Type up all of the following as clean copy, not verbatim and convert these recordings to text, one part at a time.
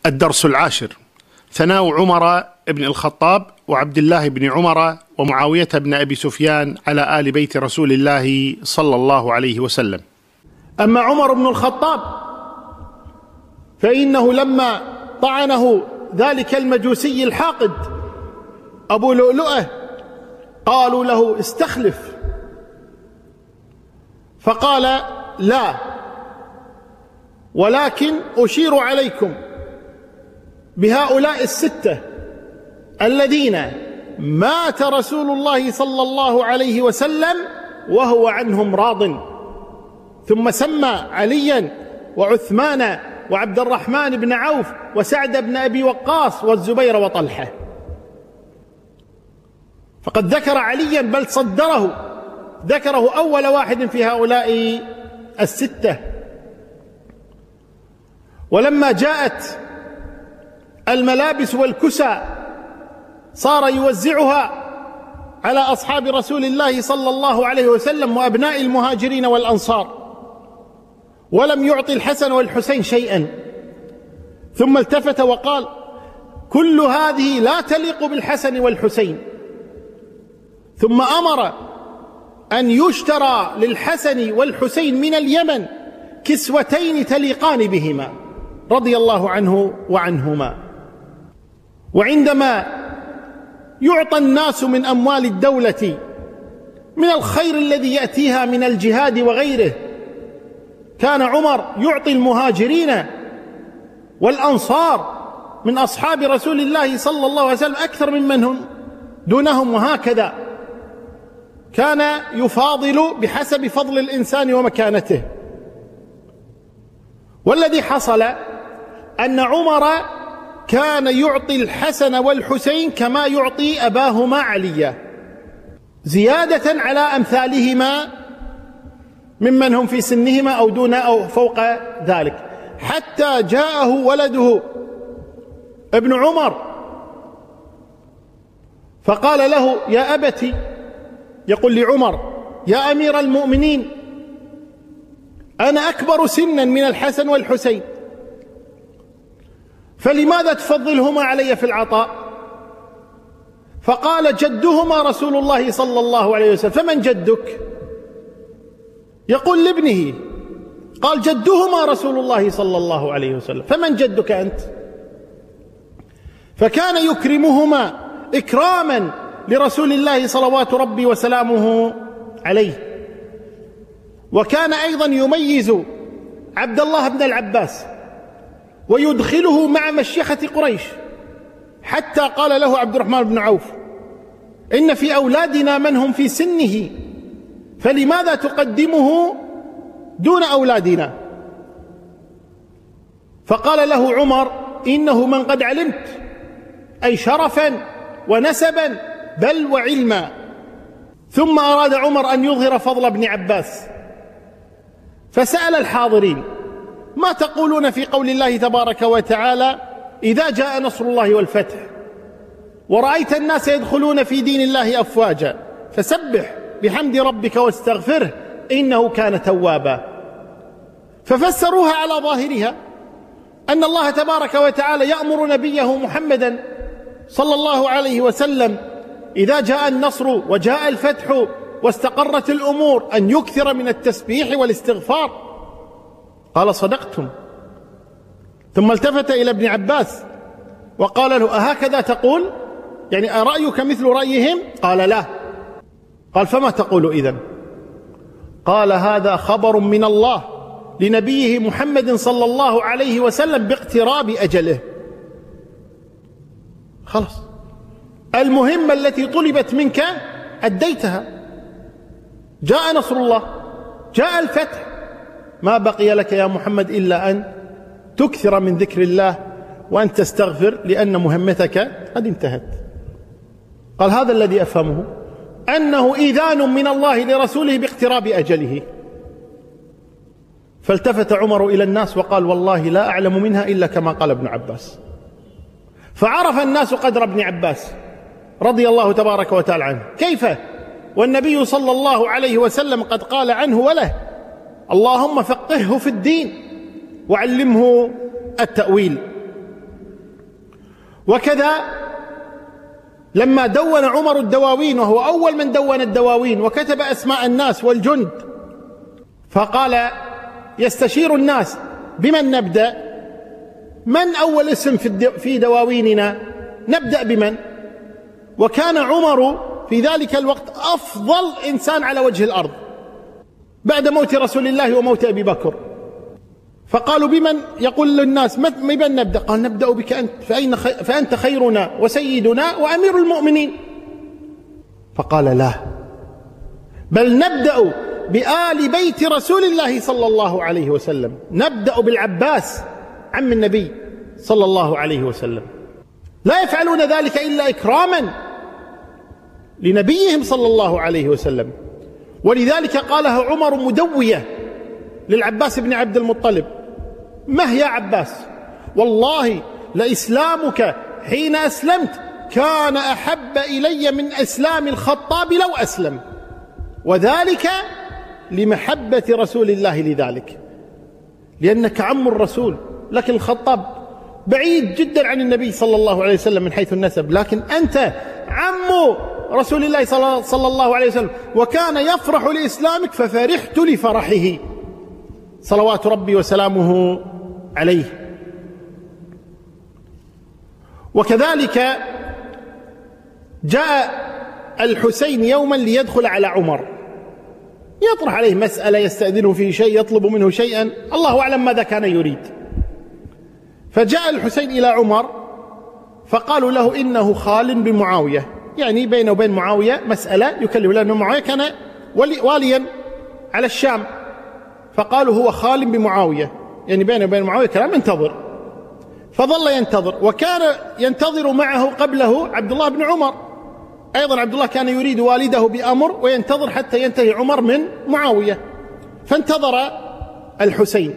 الدرس العاشر: ثناء عمر بن الخطاب وعبد الله بن عمر ومعاوية بن أبي سفيان على آل بيت رسول الله صلى الله عليه وسلم. أما عمر بن الخطاب فإنه لما طعنه ذلك المجوسي الحاقد أبو لؤلؤة قالوا له استخلف، فقال لا، ولكن أشير عليكم بهؤلاء الستة الذين مات رسول الله صلى الله عليه وسلم وهو عنهم راض. ثم سمى عليا وعثمان وعبد الرحمن بن عوف وسعد بن أبي وقاص والزبير وطلحة، فقد ذكر عليا بل صدره، ذكره أول واحد في هؤلاء الستة. ولما جاءت الملابس والكسى صار يوزعها على أصحاب رسول الله صلى الله عليه وسلم وأبناء المهاجرين والأنصار، ولم يعطي الحسن والحسين شيئا. ثم التفت وقال: كل هذه لا تليق بالحسن والحسين. ثم أمر أن يشترى للحسن والحسين من اليمن كسوتين تليقان بهما رضي الله عنه وعنهما. وعندما يعطى الناس من أموال الدولة من الخير الذي يأتيها من الجهاد وغيره، كان عمر يعطي المهاجرين والأنصار من أصحاب رسول الله صلى الله عليه وسلم أكثر ممن هم دونهم، وهكذا كان يفاضل بحسب فضل الإنسان ومكانته. والذي حصل أن عمر كان يعطي الحسن والحسين كما يعطي أباهما عليا، زيادة على أمثالهما ممن هم في سنهما أو دون أو فوق ذلك، حتى جاءه ولده ابن عمر فقال له: يا أبتي، يقول لعمر: يا أمير المؤمنين، أنا أكبر سنا من الحسن والحسين، فلماذا تفضلهما علي في العطاء؟ فقال: جدهما رسول الله صلى الله عليه وسلم. فمن جدك؟ يقول لابنه. قال: جدهما رسول الله صلى الله عليه وسلم. فمن جدك أنت؟ فكان يكرمهما إكراما لرسول الله صلوات ربي وسلامه عليه. وكان أيضا يميز عبد الله بن العباس ويدخله مع مشيخة قريش، حتى قال له عبد الرحمن بن عوف: إن في أولادنا من هم في سنه، فلماذا تقدمه دون أولادنا؟ فقال له عمر: إنه من قد علمت، أي شرفا ونسبا بل وعلما. ثم أراد عمر أن يظهر فضل ابن عباس، فسأل الحاضرين: ما تقولون في قول الله تبارك وتعالى: إذا جاء نصر الله والفتح ورأيت الناس يدخلون في دين الله أفواجا فسبح بحمد ربك واستغفره إنه كان توابا؟ ففسروها على ظاهرها أن الله تبارك وتعالى يأمر نبيه محمدا صلى الله عليه وسلم إذا جاء النصر وجاء الفتح واستقرت الأمور أن يكثر من التسبيح والاستغفار. قال: صدقتم. ثم التفت إلى ابن عباس وقال له: أهكذا تقول؟ يعني أرأيك مثل رأيهم؟ قال: لا. قال: فما تقول إذن؟ قال: هذا خبر من الله لنبيه محمد صلى الله عليه وسلم باقتراب أجله. خلاص، المهمة التي طلبت منك أديتها، جاء نصر الله، جاء الفتح، ما بقي لك يا محمد إلا أن تكثر من ذكر الله وأن تستغفر، لأن مهمتك قد انتهت. قال: هذا الذي أفهمه، أنه إذان من الله لرسوله باقتراب أجله. فالتفت عمر إلى الناس وقال: والله لا أعلم منها إلا كما قال ابن عباس. فعرف الناس قدر ابن عباس رضي الله تبارك وتعالى عنه. كيف والنبي صلى الله عليه وسلم قد قال عنه وله: اللهم فقهه في الدين وعلمه التأويل. وكذا لما دون عمر الدواوين، وهو أول من دون الدواوين وكتب أسماء الناس والجند، فقال يستشير الناس بمن نبدأ؟ من أول اسم في دواويننا؟ نبدأ بمن؟ وكان عمر في ذلك الوقت أفضل إنسان على وجه الأرض بعد موت رسول الله وموت أبي بكر. فقالوا بمن؟ يقول للناس بمن نبدأ؟ قال نبدأ بك أنت، فأنت خيرنا وسيدنا وأمير المؤمنين. فقال لا، بل نبدأ بآل بيت رسول الله صلى الله عليه وسلم، نبدأ بالعباس عم النبي صلى الله عليه وسلم. لا يفعلون ذلك إلا إكراما لنبيهم صلى الله عليه وسلم. ولذلك قالها عمر مدوية للعباس بن عبد المطلب: مه يا عباس، والله لإسلامك حين أسلمت كان أحب إلي من إسلام الخطاب لو أسلم، وذلك لمحبة رسول الله لذلك، لأنك عم الرسول، لكن الخطاب بعيد جدا عن النبي صلى الله عليه وسلم من حيث النسب، لكن أنت عم رسول الله صلى الله عليه وسلم، وكان يفرح لإسلامك ففرحت لفرحه صلوات ربي وسلامه عليه. وكذلك جاء الحسين يوما ليدخل على عمر، يطرح عليه مسألة، يستأذنه في شيء، يطلب منه شيئا، الله أعلم ماذا كان يريد. فجاء الحسين إلى عمر فقالوا له إنه خال بمعاوية، يعني بينه وبين معاوية مسألة يكلم، لأنه معاوية كان واليا على الشام، فقالوا هو خال بمعاوية، يعني بينه وبين معاوية كلام، انتظر. فظل ينتظر، وكان ينتظر معه قبله عبد الله بن عمر أيضا. عبد الله كان يريد والده بأمر وينتظر حتى ينتهي عمر من معاوية، فانتظر الحسين.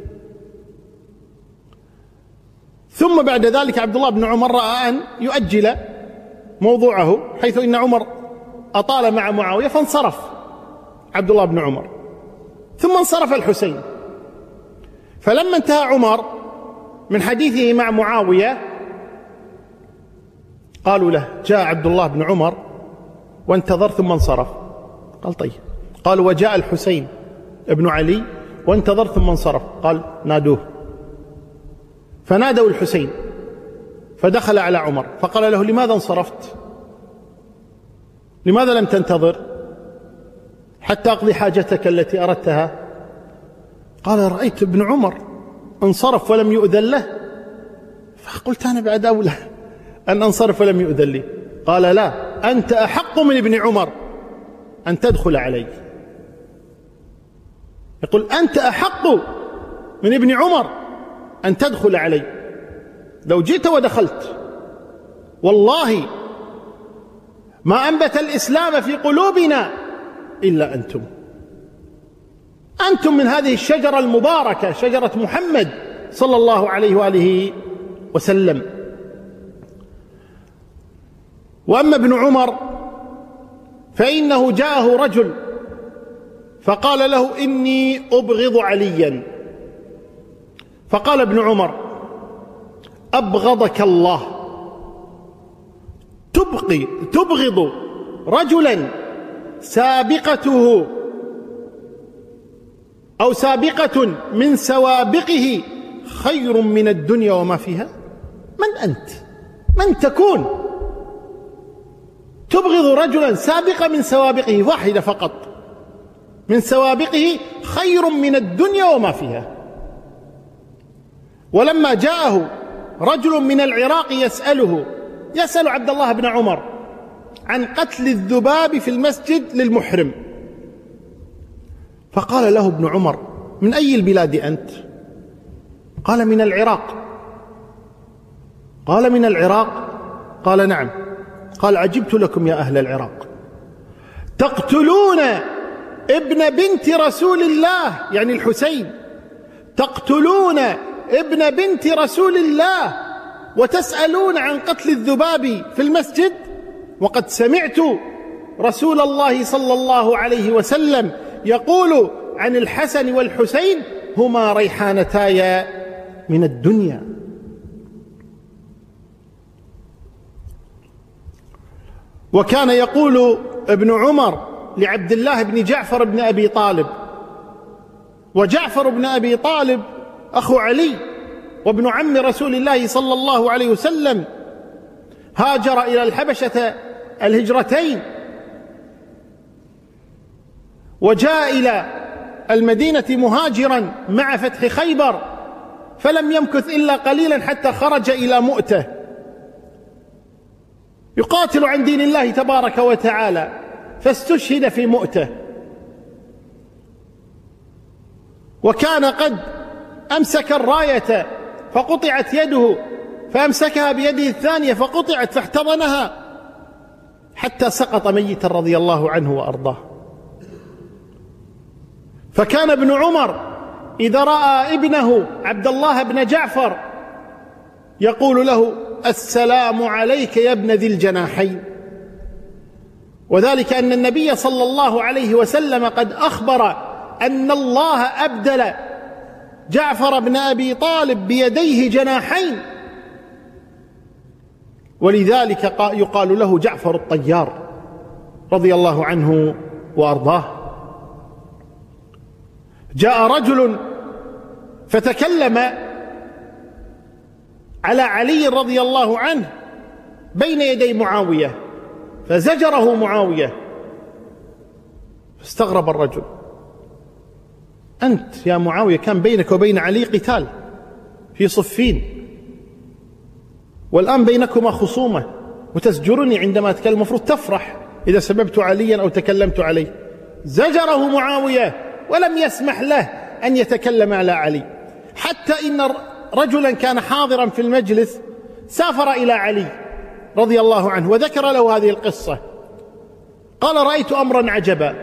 ثم بعد ذلك عبد الله بن عمر رأى أن يؤجل موضوعه، حيث إن عمر أطال مع معاوية، فانصرف عبد الله بن عمر، ثم انصرف الحسين. فلما انتهى عمر من حديثه مع معاوية قالوا له: جاء عبد الله بن عمر وانتظر ثم انصرف. قال: طيب. قالوا: وجاء الحسين ابن علي وانتظر ثم انصرف. قال: نادوه. فنادوا الحسين، فدخل على عمر فقال له: لماذا انصرفت؟ لماذا لم تنتظر حتى أقضي حاجتك التي أردتها؟ قال: رأيت ابن عمر انصرف ولم يؤذن له، فقلت أنا بعد أولى أن أنصرف ولم يؤذن لي. قال: لا، أنت أحق من ابن عمر أن تدخل علي. يقول: أنت أحق من ابن عمر أن تدخل علي، لو جئت ودخلت والله ما أنبت الإسلام في قلوبنا إلا أنتم. أنتم من هذه الشجرة المباركة، شجرة محمد صلى الله عليه وآله وسلم. وأما ابن عمر فإنه جاءه رجل فقال له: إني أبغض عليا. فقال ابن عمر: أبغضك الله، تبغض رجلا سابقته أو سابقة من سوابقه خير من الدنيا وما فيها؟ من أنت؟ من تكون؟ تبغض رجلا سابقا من سوابقه، واحدة فقط من سوابقه خير من الدنيا وما فيها. ولما جاءه رجل من العراق يسأل عبد الله بن عمر عن قتل الذباب في المسجد للمحرم، فقال له ابن عمر: من أي البلاد أنت؟ قال: من العراق. قال: من العراق؟ قال: نعم. قال: عجبت لكم يا أهل العراق، تقتلون ابن بنت رسول الله، يعني الحسين، تقتلون ابن بنت رسول الله وتسألون عن قتل الذباب في المسجد، وقد سمعت رسول الله صلى الله عليه وسلم يقول عن الحسن والحسين: هما ريحانتاي من الدنيا. وكان يقول ابن عمر لعبد الله بن جعفر بن أبي طالب، وجعفر بن أبي طالب أخو علي وابن عم رسول الله صلى الله عليه وسلم، هاجر إلى الحبشة الهجرتين وجاء إلى المدينة مهاجرا مع فتح خيبر، فلم يمكث إلا قليلا حتى خرج إلى مؤتة يقاتل عن دين الله تبارك وتعالى، فاستشهد في مؤتة. وكان قد أمسك الراية فقطعت يده، فأمسكها بيده الثانية فقطعت فاحتضنها حتى سقط ميتا رضي الله عنه وأرضاه. فكان ابن عمر إذا رأى ابنه عبد الله بن جعفر يقول له: السلام عليك يا ابن ذي الجناحين. وذلك أن النبي صلى الله عليه وسلم قد أخبر أن الله أبدل جعفر بن أبي طالب بيديه جناحين، ولذلك يقال له جعفر الطيار رضي الله عنه وأرضاه. جاء رجل فتكلم على علي رضي الله عنه بين يدي معاوية، فزجره معاوية، فاستغرب الرجل: أنت يا معاوية كان بينك وبين علي قتال في صفين، والآن بينكما خصومة وتزجرني عندما أتكلم، المفروض تفرح إذا سببت عليا أو تكلمت عليه. زجره معاوية ولم يسمح له أن يتكلم على علي، حتى إن رجلا كان حاضرا في المجلس سافر إلى علي رضي الله عنه وذكر له هذه القصة، قال: رأيت أمرا عجبا.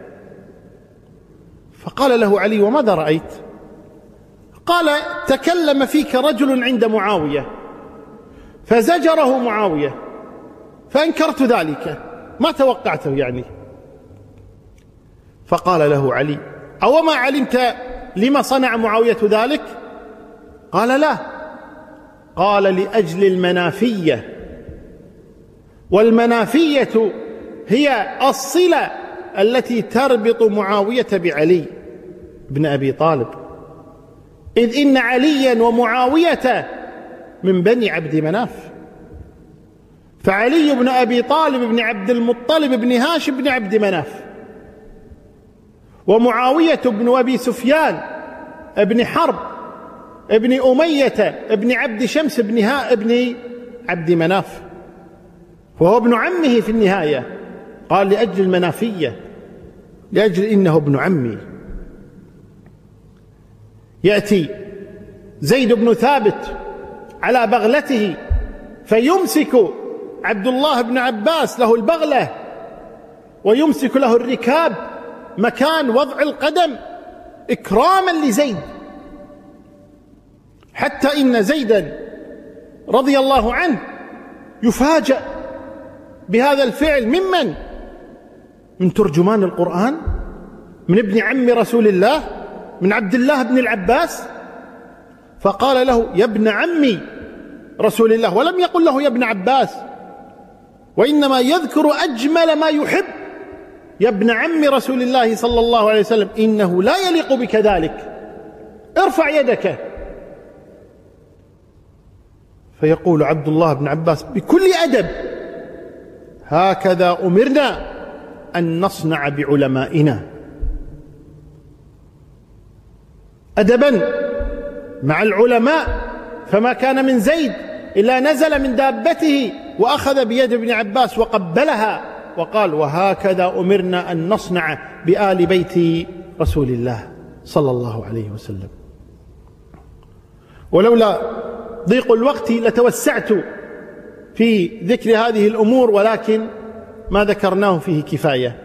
فقال له علي: وماذا رأيت؟ قال: تكلم فيك رجل عند معاوية فزجره معاوية، فأنكرت ذلك، ما توقعته يعني. فقال له علي: أوما علمت لما صنع معاوية ذلك؟ قال: لا. قال: لأجل المنافية، والمنافية هي الصلة التي تربط معاوية بعلي بن أبي طالب، إذ إن عليا ومعاوية من بني عبد مناف، فعلي بن أبي طالب بن عبد المطلب بن هاشم بن عبد مناف، ومعاوية بن أبي سفيان ابن حرب ابن أمية ابن عبد شمس ابن عبد مناف، وهو ابن عمه في النهاية. قال: لأجل المنافية، لأجل إنه ابن عمي. يأتي زيد بن ثابت على بغلته فيمسك عبد الله بن عباس له البغلة ويمسك له الركاب مكان وضع القدم إكراما لزيد، حتى إن زيدا رضي الله عنه يفاجأ بهذا الفعل ممن؟ من ترجمان القرآن، من ابن عم رسول الله، من عبد الله بن العباس. فقال له: يا ابن عمي رسول الله، ولم يقل له يا ابن عباس، وإنما يذكر أجمل ما يحب: يا ابن عم رسول الله صلى الله عليه وسلم، إنه لا يليق بك ذلك، ارفع يدك. فيقول عبد الله بن عباس بكل أدب: هكذا أمرنا أن نصنع بعلمائنا، أدبا مع العلماء. فما كان من زيد إلا نزل من دابته وأخذ بيد ابن عباس وقبلها وقال: وهكذا أمرنا أن نصنع بآل بيت رسول الله صلى الله عليه وسلم. ولولا ضيق الوقت لتوسعت في ذكر هذه الأمور، ولكن ما ذكرناه فيه كفاية.